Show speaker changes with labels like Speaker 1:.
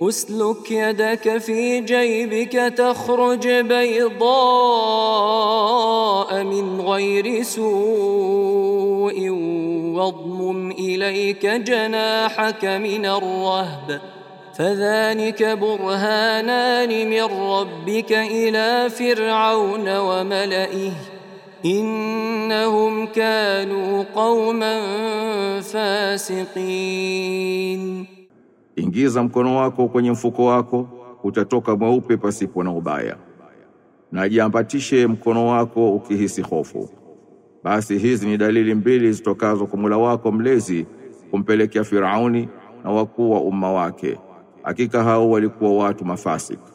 Speaker 1: أسلك يدك في جيبك تخرج بيضاء من غير سوء واضمم إليك جناحك من الرهب فذلك برهانان من ربك إلى فرعون وملئه إنهم كانوا قوما فاسقين.
Speaker 2: Ingiza mkono wako kwenye mfuko wako, utatoka mweupe pasipo na ubaya. Na jiambatishe mkono wako ukihisi hofu. Basi hizi ni dalili mbili zitokazo kwa Mola wako mlezi kumpelekea Firauni na wakuu wa umma wake. Hakika hao walikuwa watu mafasik.